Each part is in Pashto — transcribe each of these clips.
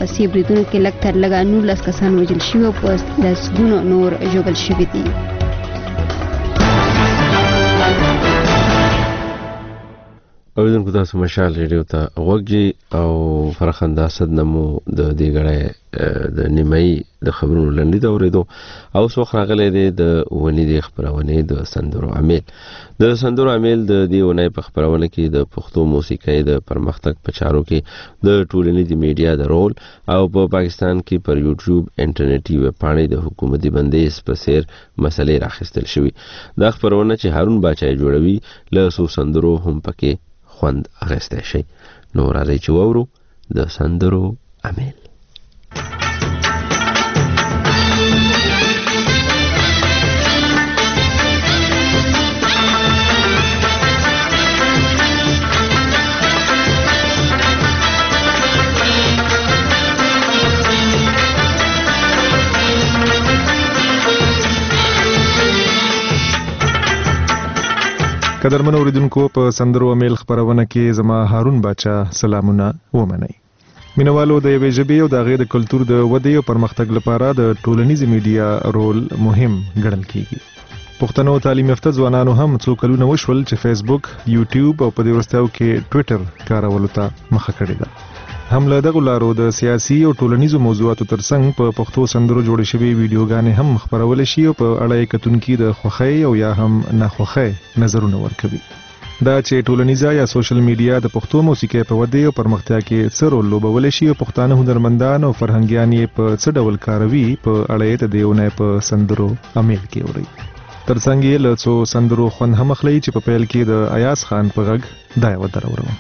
پسې بریدونو کې لږ تر لږه 19 کسان وژل شوي او په لسګونو نور ژوبل شوي دي. اوریدونکو تاسو مشال ریډیو ته غوږی او فرخنده صد نمو د دې غړې د نیمای د خبرونو لنډی دا اوریدو او څو خراغله د ونی د خبرونه د سندرو عامل د دې ونی په خبرونه کې د پښتو موسیقۍ د پرمختګ په چارو کې د ټولنیزي میډیا د رول او په پاکستان کې پر یوټیوب انټرنیټي ویب پاڼې د حکومتي بندیز په سیر مسلې راخستل شوی. دا خبرونه چې هارون باچای جوړوي له سو سندرو هم پکې خوند اغسته شي. نو راځي چې وورو د سندرو عامل. قدرمن اوریدونکو په سندرو امیل خبرونه کې زما هارون باچا سلامونه ومنئ. مینوالو د یوې ژبې او د هغې د کلتور د ودې او پرمختګ لپاره د ټولنیزې میډیا رول مهم ګڼل کیږي. پښتنو تعلیم یافته ځوانانو هم څو کلونه وشول چې فیسبوک، یوټیوب او په دې وروستیو کې ټویټر کارولو ته مخه کړې ده. هم له دغو لارو د سیاسي او ټولنیزو موضوعاتو ترڅنګ په پښتو سندرو جوړې شوې ویډیوګانې هم خپرولی شي او په اړه یې کتونکي د خوښۍ او یا هم ناخوښۍ نظرونه ورکوي. دا چې ټولنیزه یا سوشل میډیا د پښتو موسیقۍ په ودې او پرمختیا کې څه رول لوبولی شي او پښتانه هنرمندان او فرهنګیان یې په څه ډول کاروي، په اړه یې د دې اونۍ په سندرو امیل کې اورئ. ترڅنګ یې له څو سندرو خوند هم اخلئ چې په پیل کې د ایاز خان په غږ دا یوه دروروم.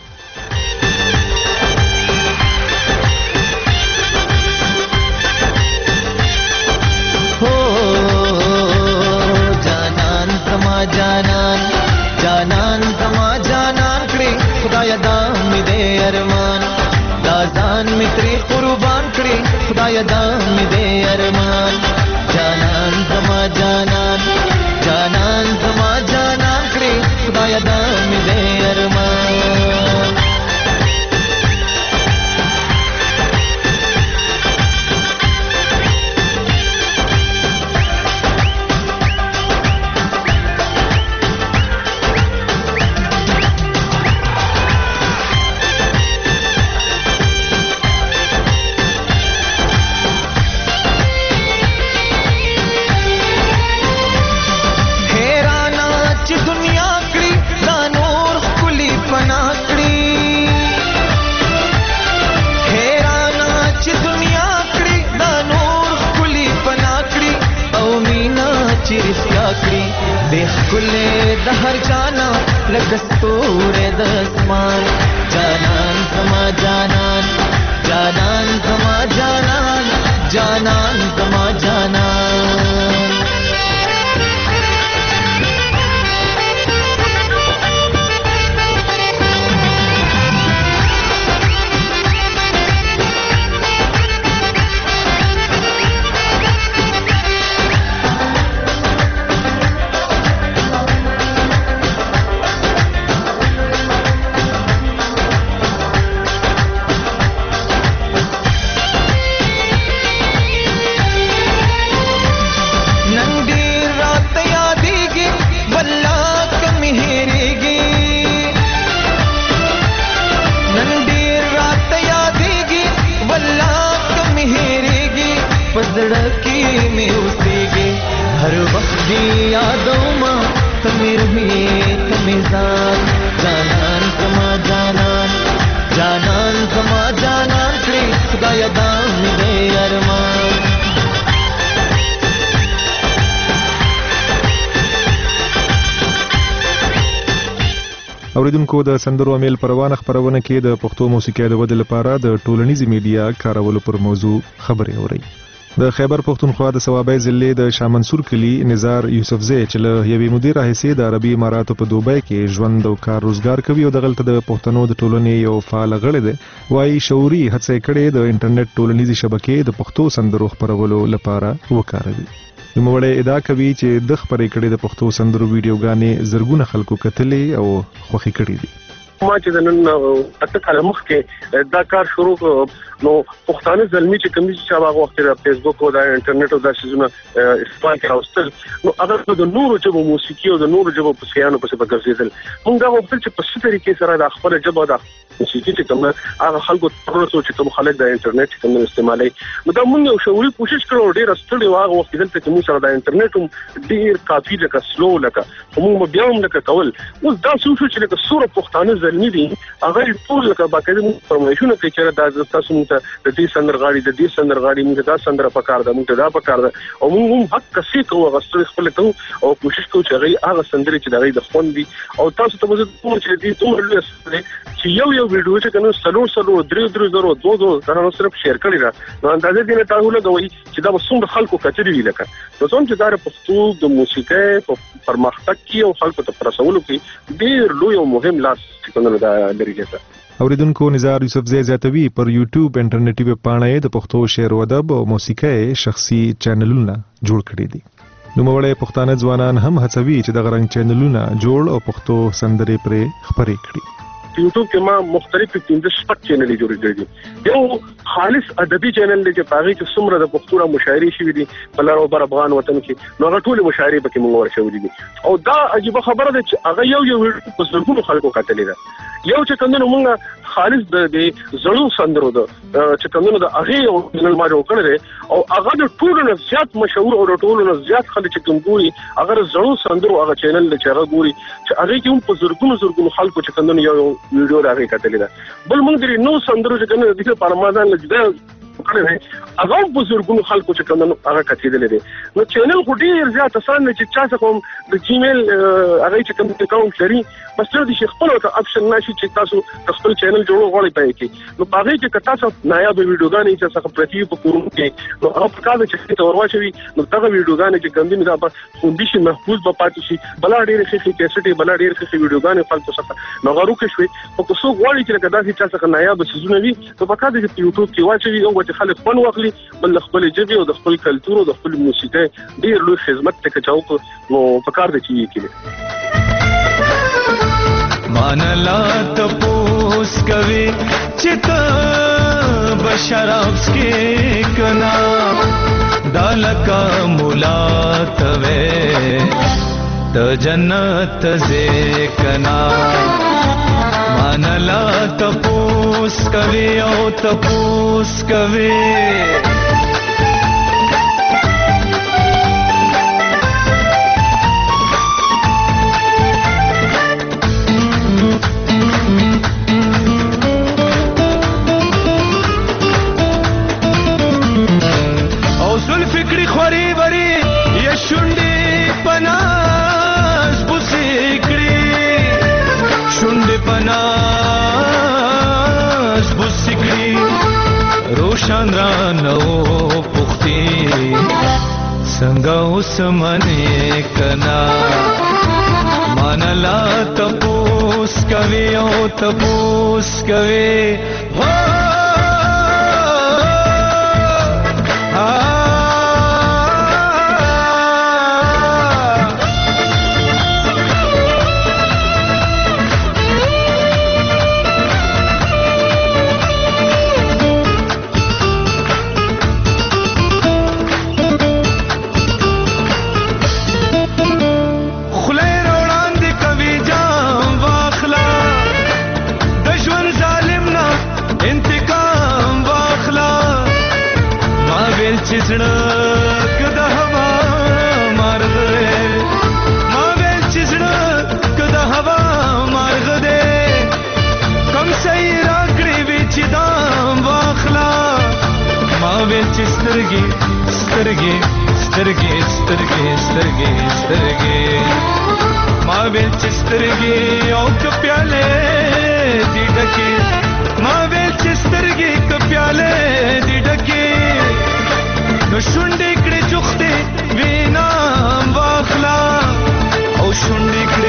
جانان زما جانان کړي خدای دا مې دې ارمان، دا ځان مې ترې قربان کړي خدای دا مې دې ارمان. جانان زما جانان زما جانان کړي خدای دا مې دې ارمان. کله د هر جانا لګستوره د اسمان. جانان زما جانان زما جانان زما جانان. हर वक्त भी यादों में तमिर में तमिजान. जानन कमा जानन कमा जानन करी खुदाया दाम दे अरमान. اوریدونکو د سندرو امیل پروانه خبرونه کې د پښتو موسیقۍ د ودې لپاره د ټولنیزي میډیا کارولو پر موضوع خبرې اورئ. د خیبر پښتونخوا د ثوابای ضلع د شاه منصور کلی نزار یوسفزی چې له یوې مودې راهیسې د عربي اماراتو په دوبۍ کې ژوند او کار روزګار کوي او دغلته د پښتنو د ټولنې یو فعال غړی دی، وایي شعوري هڅې کړې د انټرنیټ ټولنیزي شبکې د پښتو سندرو خپرولو لپاره وکاروي. نوموړی ادعا کوي چې د خپرې کړې د پښتو سندرو ویډیوګانې زرګونه خلکو کتلې او خوښې کړې دي. ما چې نن اته کال مخکې دا کار شروع نو پښتانه زلمی چې کوم چې هغه وخت د فیسبوک او د انټرنیټ او د شیزونو استعمال کاوستل نو هغه د نورو جبو موسیقي او د نورو جبو په سیانو په څیر ګرځیدل موږ دا وخت چې په څه طریقې سره د خپل جبو د موسیقي چې کوم هغه خلکو ترڅو چې کوم خلک د انټرنیټ کوم استعمالي نو دا موږ یو شوري کوشش کړو ډیر ستړي واغه وخت دلته چې موږ سره د انټرنیټ ډیر کافي لکه سلو لکه موږ بیا هم لکه کول اوس دا څه شو چې لکه سوره پښتانه زلمی دي هغه ټول لکه باقاعده موږ پرموشن کوي چې دا تاسو موږ د دې سندرغاړي موږ دا سندره پکار ده موږ دا پکار ده او موږ هم حق کسي کوو غوښتل خپل کوو او کوشش کوو چې هغه سندره چې د خوندي او تاسو ته مزه کوم چې دې ټول چې یو ویډیو چې کنه سلو 3 دا نو صرف شیر کړی را نو اندازې دې نه تاسو لګوي چې دا وسوم خلکو کچري وی لکه نو څنګه چې دا پښتو د موسیقۍ په پرمختګ کې او خلکو ته پرسولو کې ډېر لوی او مهم لاس څنګه دا لري جته اوریدونکو نزار یوسفزئی زیاتوی پر یوټیوب انټرنیټي ویب پاڼه د پښتو شعر و ادب او موسیقۍ شخصي چینلونه جوړ کړي دي نوموړی پښتانه ځوانان هم هڅوي چې د غرنګ چینلونه جوړ او پښتو سندرې پرې خپرې کړي یوټیوب کې ما مختلف 15 چینلې جوړ کړې دي یو خالص ادبي چینل دی چې پاره کې څومره د پښتو مشاعري شوې دي بلار او بر افغان وطن کې نو هغه ټول مشاعري پکې موږ ورشوې دي او دا عجیب خبره ده چې هغه یو په څلورو خلکو کتلې ده یو چې کندنه موږ خالص د زړو سندرو ده چې کندنه د هغه او چینل ما جوړ کړی او هغه د ټولو نه زیات مشهور او د ټولو نه زیات خلک چې کوم ګوري هغه زړو سندرو هغه چینل چې هغه ګوري چې هغه کې هم په زرګونو خلکو چې کندنه یو ویډیو راغی کتلې ده بل موږ درې نو سندرو چې کنه د دې په رمضان لږه هغه په زرګونو خلکو چې کوم هغه کتیدل دي نو چینل خو ډیر زیات آسان چې چا څه کوم د جیمیل هغه چې کوم اکاونټ لري بس تر دې خپل ته اپشن نشي چې تاسو خپل چینل جوړو غواړئ پای کې نو هغه چې تاسو نایاب ویډیوګانې چې څه پرتی په کوم کې نو هغه په کار چې ته ورواچوي نو دا ویډیوګانې چې کوم دي دا په فوندیشن محفوظ به پاتې شي بل ډیر ښه کیسټي بل ډیر ښه ویډیوګانې خپل څه نو غوړو کې شوي په کوڅو غواړي چې دا چې څه نایاب سيزونه وي نو په کار چې یوټیوب کې واچوي او چې خلک فن واخلي بل خپل جبي او د خپل کلچر او د خپل موسیقۍ ډیر لوی خدمت ته چاو نو په کار دي چې کېږي مانلا تپوس کوي چې ته بشراب کې کنا دالکا مولا توي د جنت زه کنا مانلا تپوس کوي او تپوس کوي شاندرانو پختی څنګه وسمنه کنا مانلا تپوس کوي او تپوس کوي ما ویل چې سترګې او کپیاله دې ډکې ما ویل چې سترګې کپیاله دې ډکې نو شونډې کړې جوختې وینا واخلا او شونډې کړې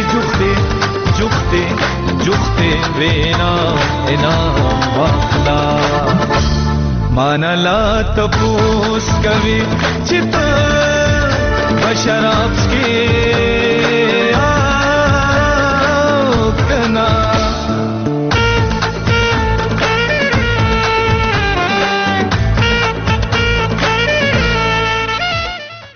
جوختې وینا واخلا مانلا تپوس کوي چې ته بشراب کې کنا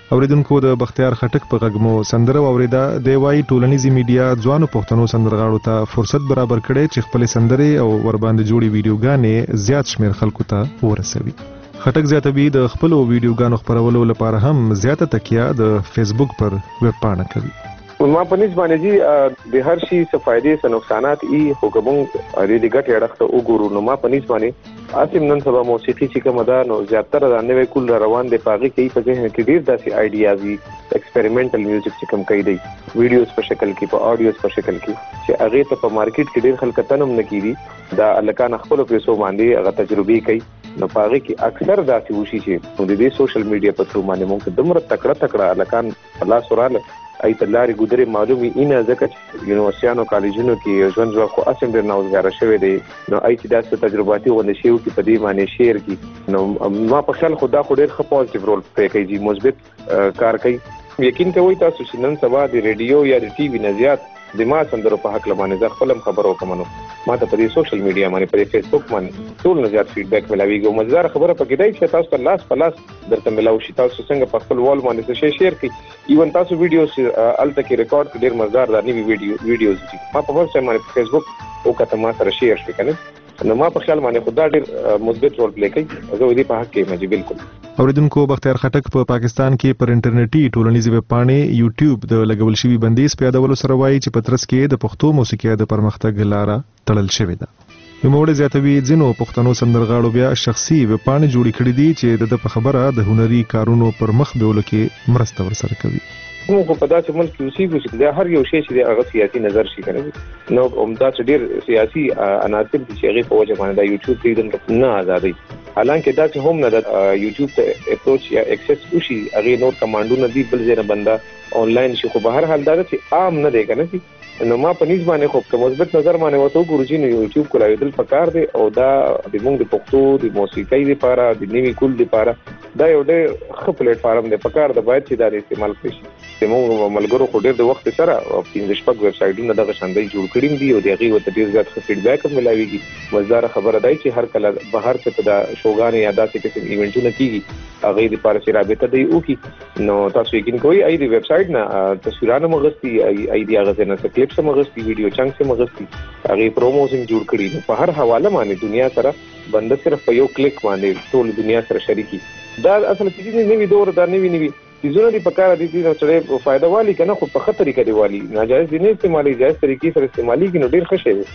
اوریدونکو د بختیار خټک په غږمو سندره اوریدا دی وايي ټولنیزي میډیا ځوانو پښتنو سندرغاړو ته فرصت برابر کړي چې خپل سندرې او ورباندې جوړي ویډیوګانې زیات شمیر خلکو ته ورسوي. خټک زیاتوي د خپل ویډیوګانو خپرولو لپاره هم زیاته تکیه د فیسبوک پر ویب پاڼه کوي. ما په نسبت باندې د هر شي څه فائدې څه نقصانات ای حکومت د ګټې اړخ ته وګورو. نو ما په نسبت باندې اسیم نن سبا موسیقي چې کوم ده نو زیاتره د نوې کول روان دي پاغي کوي په ذهن کې ډیر داسې آیډیاز وي ایکسپریمنټل میوزیک چې کوم کوي دی ویډیوز په شکل کې په اډیوز په شکل کې چې هغه ته په مارکیټ کې ډیر خلک تنم نه کیدي دا الکان خپل پیسو باندې هغه تجربه کوي. نو پاغي کې اکثر داسې وشي چې د دې سوشل میډیا په ثرو باندې مونږ دمر تکړه الکان الله سوراله ای تلاري ګودري معلومي اینه ځکه چې یونیورسيانو کالجونو کې ژوند ځواک خو اسیم ډیر نوځګار شوی دی. نو ای چې داسې تجرباتي ونه شي او کې په دې معنی شیر کی نو ما په خیال خدا خو ډیر ښه پوزټیو رول پلی کوي مثبت کار کوي. یقین کوي تاسو چې نن سبا د ریډیو یا د ټي وي نه زیات د ما سندرو په حق لمانه ځ خپلم خبرو کومنو ما ته په دې سوشل میډیا باندې په فیسبوک باندې ټول نه زیات فیډبیک ملاويږي. مزدار خبره پکې دی چې تاسو ته لاس په لاس درته ملاوي شي تاسو څنګه په خپل وال باندې څه شیر کړئ ایون تاسو ویډیوز الته کې ریکارډ کړئ ډیر مزدار دا نیوی ویډیوز دي ما په ورسره باندې فیسبوک او کته ما سره شیر شي کنه. نو ما په خیال باندې خدا ډیر مثبت رول پلی کوي زه دې په حق کې مې بالکل. اوریدونکو بختیار خټک په پاکستان کې پر انټرنیټي ټولنیزي ویب پاڼې یوټیوب د لګول شوی بندیز په یادولو سره وایي چې په ترڅ کې د پښتو موسیقي د پرمختګ لاره تړل شوې ده. نوموړی زیاتوي ځینو پښتنو سندرغاړو بیا شخصي ویب پاڼې جوړې کړې دي چې د په خبره د هنري کارونو پر مخ بیولو کې مرسته ورسره کوي. نو په داسې ملک کې اوسېږو چې د هر یو شی چې هغه سیاسي نظر شي کنه نو همدا چې ډیر سیاسي عناصر دي چې هغه په وجه باندې د یوټیوب پیډن نه آزادي حالانکه دا چې هم نه د یوټیوب ته اپروچ یا اکسس وشي هغه نور کمانډونه دي بل ځای نه بندا آنلاین شي خو به هر حال دا چې عام نه دی کنه. نو ما په نسبت باندې خو په مثبت نظر باندې وته ګورجی نو یوټیوب کولای پکار دی او دا د موږ د پښتو د موسیقۍ لپاره د نیوی کول لپاره دا یو ډېر ښه پلیټ فارم دی پکار د باید چې دا استعمال کړي. موږ ملګرو خو ډېر د وخت سره د شپږ ویب سایټونو دغه شاندای جوړ کړی دي او دغه وته ډېر زیات فیډبیک هم ملایويږي. مزدار خبره دی چې هر کله بهر څخه د شوګان یا داسې قسم ایونټونه کیږي هغه د لپاره چې رابطه دی او کی نو تاسو یقین کوئ ای د ویب سایټ نه تصویرانه مغستی ای دی هغه نه کلیپ سم مغستی ویډیو چنګ سم مغستی هغه پروموشن جوړ کړی په هر حواله باندې دنیا سره بنده صرف په یو کلیک باندې ټول دنیا سره شریکي. دا اصل کې نه وی دور دا نه وی چیزونه دی پکاره دي چې سره فائدہ والی کنه خو په خطرې کې دی والی ناجایز دي نه استعمالي جایز طریقې سره استعمالي کې نو ډیر ښه شي.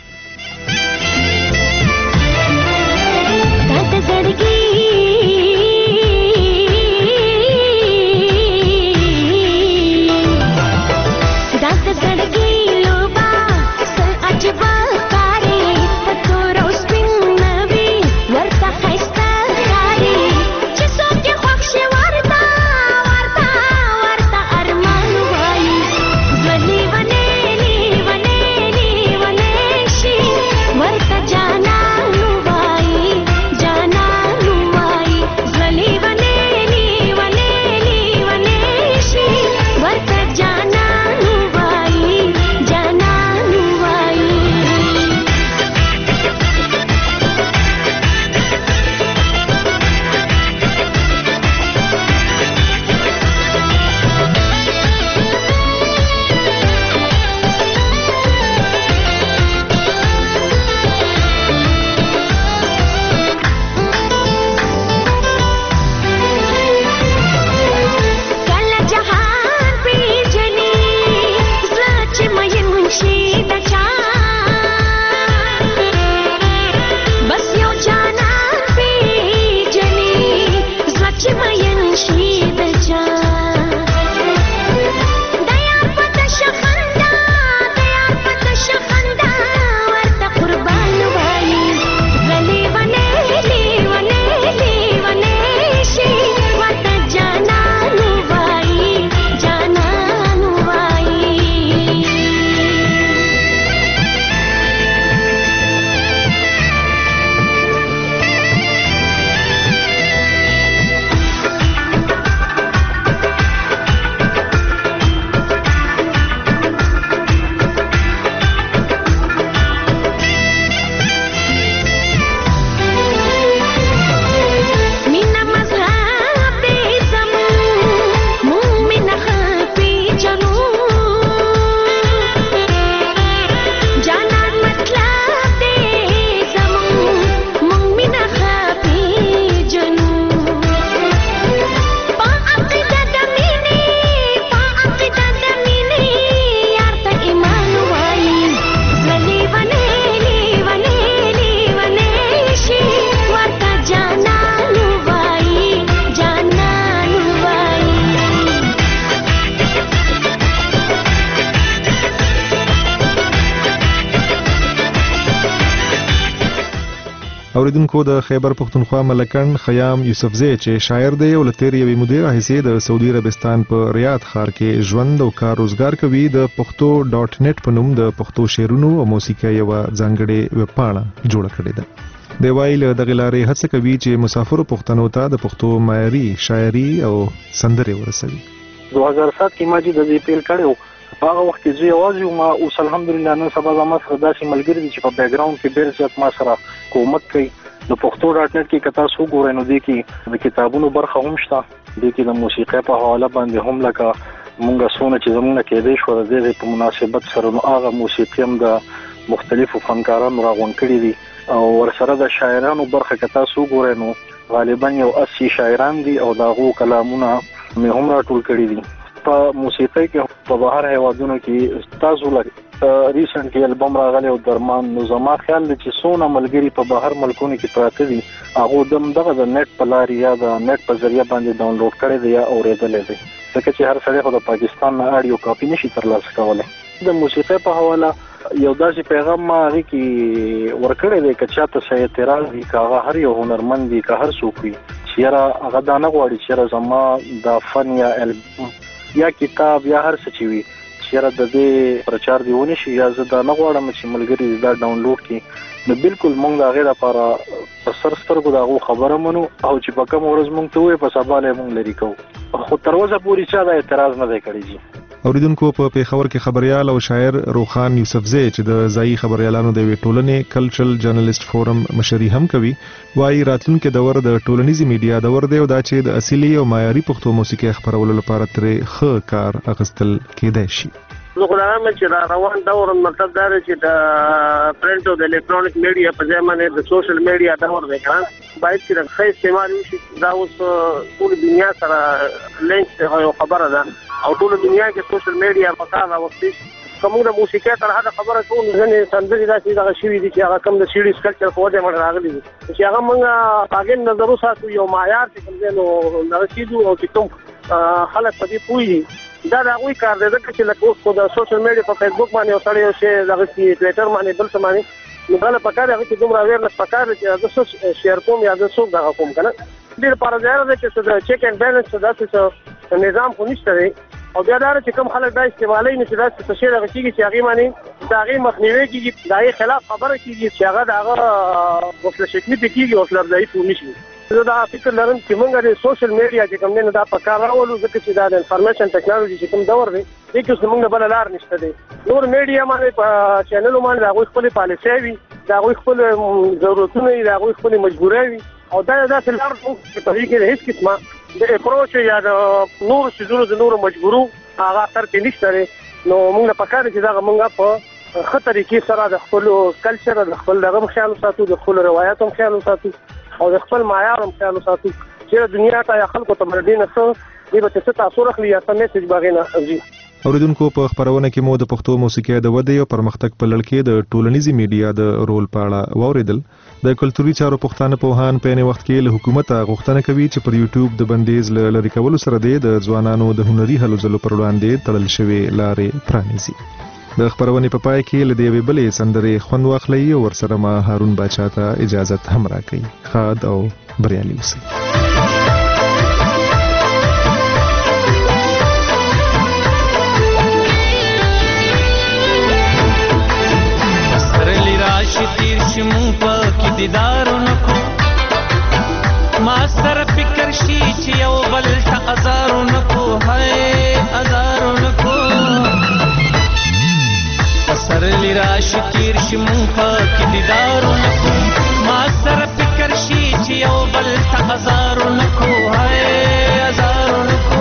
She اوریدونکو د خیبر پختونخوا ملکن خیام یوسفزی چې شاعر دی او له تیرې یوې مودې راهیسې د سعودي عربستان په ریاض ښار کې ژوند او کار روزګار کوي، د پښتو ډاټ نت په نوم د پښتو شعرونو او موسیقۍ یوه ځانګړې ویبپاڼه جوړه کړې ده. دی وایي له دغې لارې هڅه کوي چې مسافرو پښتنو ته د پښتو معیاري شاعري او سندرې ورسوي. 2007 کې ما چې د دې پیل کړی په هغه وخت کې زه یوازې وم، اوس الحمدلله نن سبا زما سره داسې ملګري دي چې په بیک ګراوند کې ډېر زیات ما سره کومک کوي. د پښتو ډاټ نت کې که تاسو وګورئ نو دې کې د کتابونو برخه هم شته، دې کې د موسیقۍ په حواله باندې هم لکه مونږ څونه چې زمونږ نه کېدی شو د دې په مناسبت سره نو هغه موسیقي هم د مختلفو فنکارانو راغونډ کړي دي او ورسره د شاعرانو برخه که تاسو وګورئ نو غالبا یو 80 شاعران دي او د هغو کلامونه مې هم راټول کړي دي. په موسیقۍ کې په بهر هیوادونو کې تاسو لکه ریسنټلی البم راغلی او درمان، نو زما خیال دی چې څونه ملګري په بهر ملکونو کې پراته دي هغو دغه د نت په لارې یا د نت په ذریعه باندې ډاونلوډ کړی دی یا اورېدلی دی، ځکه چې هر سړی خو د پاکستان نه اډیو کاپي نشي ترلاسه کولی. د موسیقۍ په حواله یو داسې پیغام ما هغې کې ورکړی دی که چاته څه اعتراض وي، که هغه هر یو هنرمند وي، که هر څوک وي چې یاره هغه دا نه غواړي چې یاره زما دا فن یا البم یا کتاب یا هر څه چې وي چې یاره د دې پرچار دی ونی شي یا زه دا نه غواړم چې ملګري دا ډاونلوډ کړي، نو بالکل موږ د هغې لپاره په سر سترګو د هغو خبره منو او چې په کومه ورځ موږ ته ووایي په سبا له موږ لرې کوو، خو تر اوسه پورې چا دا اعتراض نه دی کړی. اوریدونکو په پیښور کې خبريال او شاعر روخان یوسفزی چې د ځایي خبريالانو د یوې ټولنې کلچرل جرنالست فورم مشري هم کوي، وايي راتلونکي دور د ټولنیزي میډیا دور دی او دا چې د اصلي او معیاري پښتو موسیقي خبرولو لپاره ترې ښه کار اخیستل کېدای شي. زه خو دا وایم چې دا روان دور مطلب دا دی چې د پرنټ او د الکترونیک میډیا په ځای باندې د سوشل میډیا دور دی که باید چې د ښه استعمال وشي. دا اوس ټول دنیا سره لینک یو خبره ده او ټول دنیا کې سوشل میډیا په کار راوستي. که موږ د موسیقۍ تر حده خبره کوو نو ځینې سندرې داسې دغه شوي دي چې هغه کوم د سیډیز کلچر په وجه باندې راغلي دي چې هغه موږ په هغې نظر وساتو، یو معیار چې کوم دی نو دغه کېږو او چې کوم خلک په دې پوهېږي دا د هغوی کار دی، ځکه چې لکه اوس خو د سوشل میډیا په فیسبوک باندې یو سړی یو شی دغسې ټویټر باندې بل څه باندې نو بله پکار دی هغې کې دومره اویرنس پکار دی چې زه څه شیر کوم یا زه څوک دغه کوم که نه. دې لپاره ځایره دی چې څه د چیک اینډ بیلنس څه داسې څه نظام خو نشته دی او بیا دا چې کوم خلک دا استعمالوي نو چې داسې څه شی دغه کېږي چې هغې باندې د هغې مخنیوی کېږي، د هغې خلاف خبره کېږي چې هغه د هغه حوصله شکني پرې کېږي، حوصله افزایي پرې ونه شي. زه دا فکر لرم چې موږ د سوشل میډیا چې کوم دی نو دا په کار راولو، ځکه چې دا د انفارمیشن ټیکنالوژي چې کوم دور دی دې کې اوس زموږ بله لار نشته دی. نور میډیا باندې په چینلو باندې د هغوی خپلې پالیسۍ وي، د هغوی خپل ضرورتونه وي، د هغوی خپلې مجبورۍ وي او دا یو داسې لار چې په دې کې د هېڅ قسمه د اپروچ یا د نورو څیزونو د نورو مجبورو هغه اثر کې نشته دی. نو موږ نه پکار دی چې دغه موږ په ښه طریقې سره د خپلو کلچر د خپل دغه هم خیال وساتو، د خپلو روایاتو هم خیال وساتو او د خپل معیار هم خیال وساتو چې دنیا ته یا خلکو ته باندې نه څه دې به څه تاثیر اخلي یا څه میسج به هغې نه ځي. اوریدونکو په خبرونه کې مو د پښتو موسیقۍ د ودې او پرمختګ په لړ کې د ټولنیزي میډیا د رول په اړه واورېدل. د کلتوري چارو پښتانه پوهان په عین وخت کې له حکومته غوښتنه کوي چې پر یوټیوب د بندیز له لرې کولو سره د ځوانانو د هنري هلو ځلو پر وړاندې تړل شوې لارې پرانیزي. د خبرونې په پای کې له دې یوې بلې سندرې خوند واخلئ او ورسره ما هارون باچا ته اجازت هم راکړئ. ښاد او بریالي اوسئ. تیر شمون پاکی دیدارو نکو ما سر فکر شی چی یو بل تا ازارو نکو ہے ازارو نکو سر لی راشی تیر شمون پاکی دیدارو نکو ما سر فکر شی چی یو بل تا ازارو نکو ہے ازارو نکو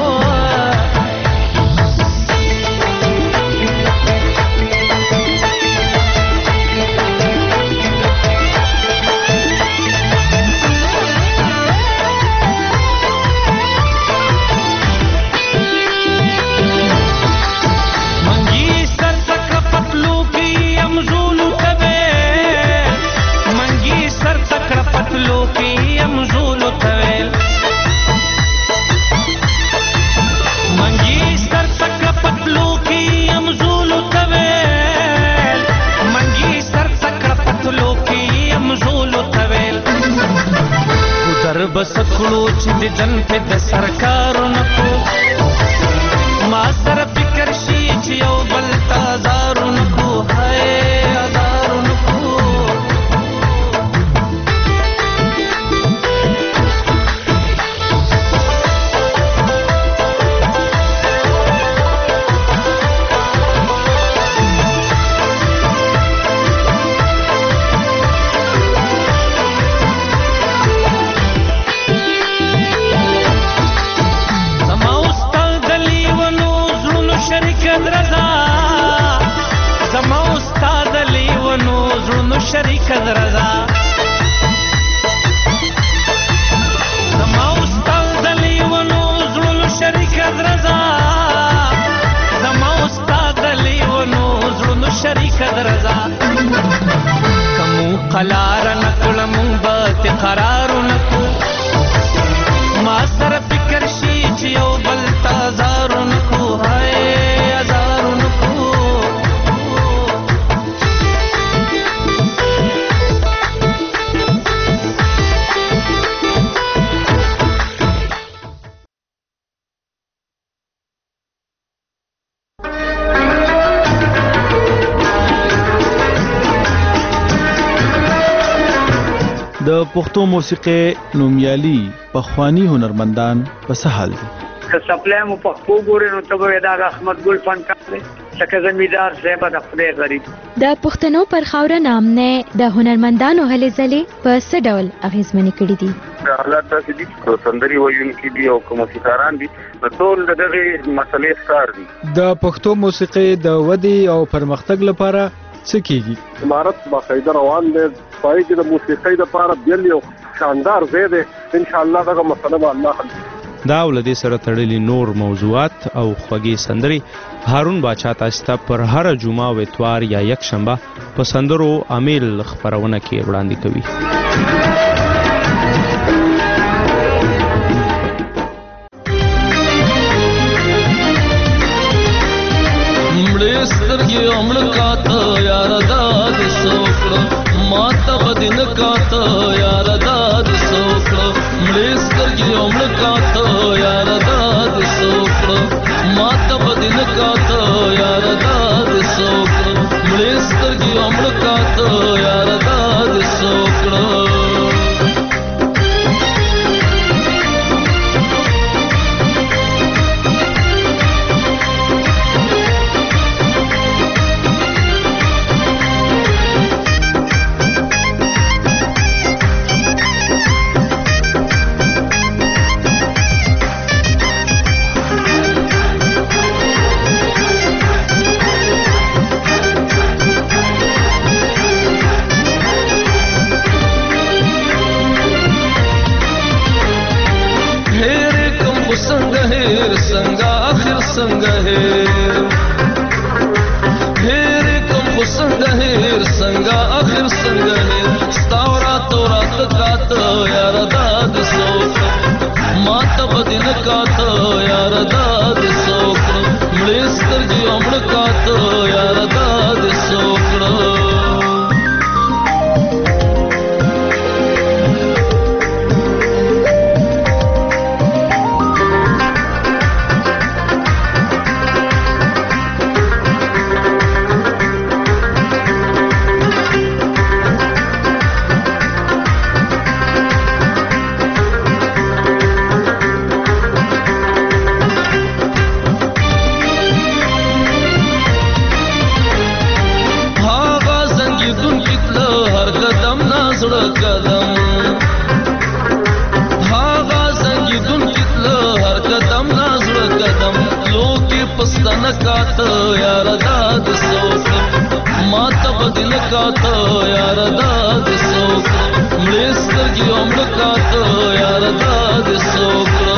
دیدن په د سرکارونه کو ما سره فکر شي چې یو بل تازارونه کو هاي ازارونه کو شریک درزا زما استاد دلی ونو زړونو شریک درزا زما استاد دلی ونو زړونو شریک درزا کوم قلار نکړم به قرار نکو ما سره فکر شي چې یو بل تازار نکو هاي ازار نکو د پښتو موسیقي نومیالي پخوانی هنرمندان په څه حال دي؟ که سپلای مو پښتو ګورې نو ته به دا احمد ګل فنکار دی لکه زمیندار صاحب د خدای غریب د پښتنو پر خاوره نامنه د هنرمندانو هلې ځلې په څه ډول اغیزمنې کړي دي؟ حالات داسې دي چې سندري ویونکي دي او موسیقاران دي ټول دغه مسلې ښکار دي. د پښتو موسیقي د ودې او پرمختګ لپاره څه کیږي؟ امارت باقاعده روان دی پای کې د موسیقۍ لپاره بیل یو شاندار ځای دی ان شاء الله دغه مسله به الله حل دا ولدي سره تړلي نور موضوعات او خوږې سندري هارون باچا تاسو ته پر هر جمعه او اتوار یا یک شنبه په سندرو امیل خبرونه کې وړاندې کوي. سترګې عمر کاته یار داد سوکړه ماته بدن کاته یار داد سوکړه مړې سترګې عمر کاته یار داد سوکړه ماته بدن کاته یار داد سوکړه مړې سترګې عمر کاته یار داد سوکړه څنګه اخر څنګه هېر کوم خو څنګه هېر څنګه اخر څنګه هېر ستا ورات ورات کاته یار داد سوکړه ماته بدن کاته یار داد سوکړه مړې سترګې عمر کاته یار داد سوکړه کاته یار داد سوکړه ماته بدن کاته یار داد سوکړه مړې سترګې عمر کاته یار داد سوکړه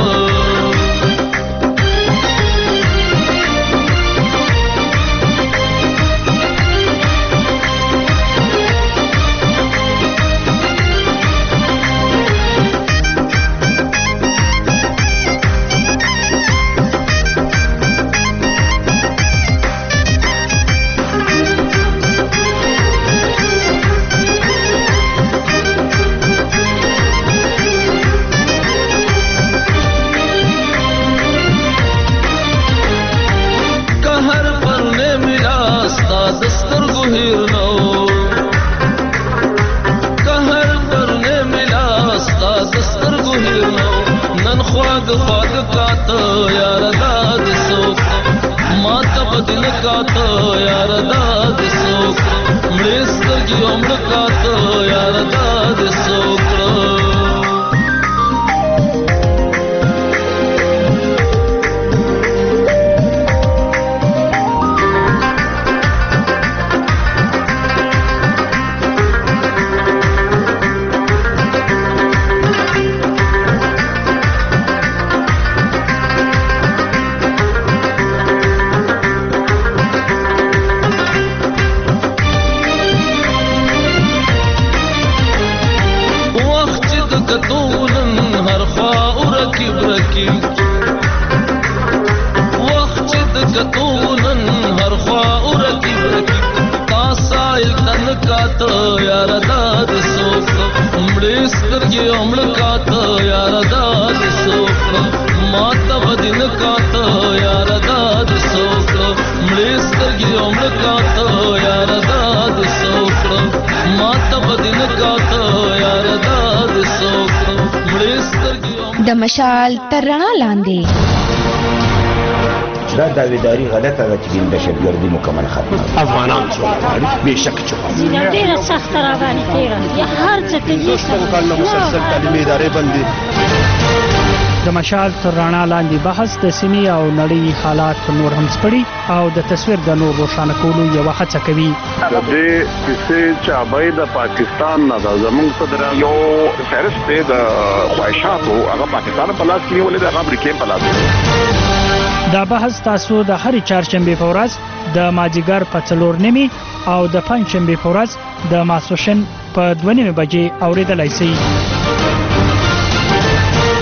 خواږ خواږ کاته یار داد سوک ما ته بدن کاته یار داد سوک مړې سترګې عمر کاته یار داد سوک وخت د کتونن هر خوا ورکی ورکی تا سایل تن کاته یار داد سوک مړې سترګې عمر کاته یار داد سوک ما ته بدن کاته یار داد سوک مړې سترګې عمر کاته یار داد سوک ما ته بدن کاته یار داد سوک مړې سترګې د مشال تر رڼا لاندې دا داویداری غلطه ده چې د دهشتګردي مکمل ختمه افغانان څومره غواړي بېشکه چې زینه ډېره سخته راغانې تېره یا هر څه کوي کال نه مسلسل تعلیمي ادارې بندي د مشال تر رڼا لاندې بحث د سیمې او نړۍ حالات نور هم سپړي او د تصویر د نور روښانه کولو یوه هڅه کوي. د دې کیسې چابۍ د پاکستان نه د زموږ صدر یو فهرست دی د خواهشاتو هغه پاکستان په لاس کې نیولې ده، هغه امریکې په لاس کې. دا بحث تاسو د هرې چهارشنبې په ورځ د مازدیګر په 4:30 او د پنجشنبې په ورځ د ماسپښین په 2:30 بجې اورېدلی شئ.